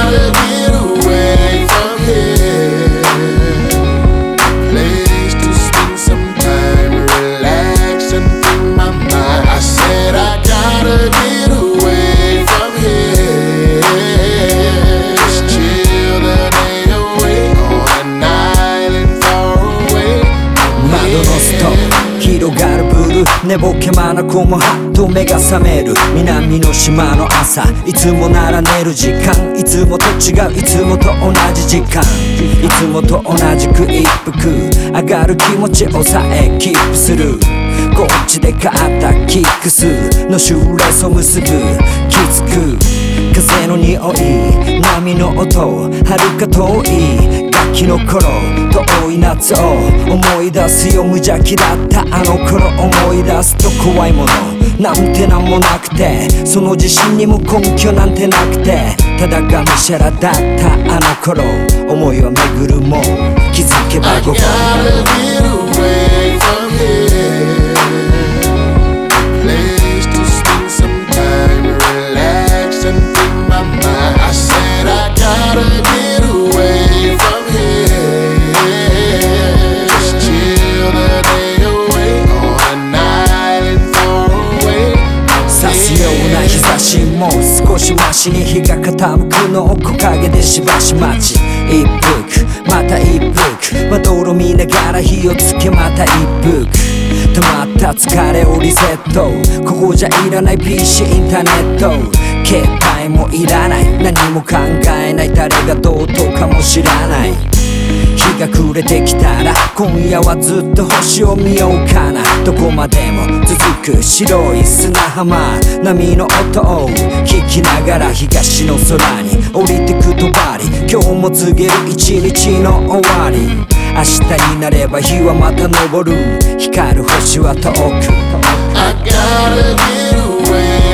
gotta get away from here. Place to spend some time, relax and free my mind. I said I gotta get away from here. Just chill the day away on an island far away. 窓の外広がるブルー寝ぼけ眼もはっと目が覚める南の島の朝いつもなら寝る時間いつもと違ういつもと同じ時間いつもと同じく一服上がる気持ちをさえキープするこっちで買ったキックスのシューレスを結ぶきつく風の匂い波の音遥か遠いガキの頃遠い夏を思い出すよ無邪気だったあの頃思い出すと怖いものなんてなんもなくてその自信にも根拠なんてなくてただがむしゃらだったあの頃思いは巡るもん気づけば午後 I gotta get away from here. Place to spend some time, relax and free my mind. I said I gotta get away from here. Just chill the day away on an island far away. 刺すような日差しも少しマシに日が傾くのを木陰でしばし待ち一服また一服まどろ見ながら火をつけまた一服溜まった疲れをリセットここじゃいらない PC インターネット携帯もいらない何も考えない誰がどうとかも知らない日が暮れてきたら今夜はずっと星を見ようかなどこまでも続く白い砂浜波の音を聞きながら東の空に降りてくとばり今日も告げる一日の終わり明日になれば日はまた昇る光る星は遠く I gotta get away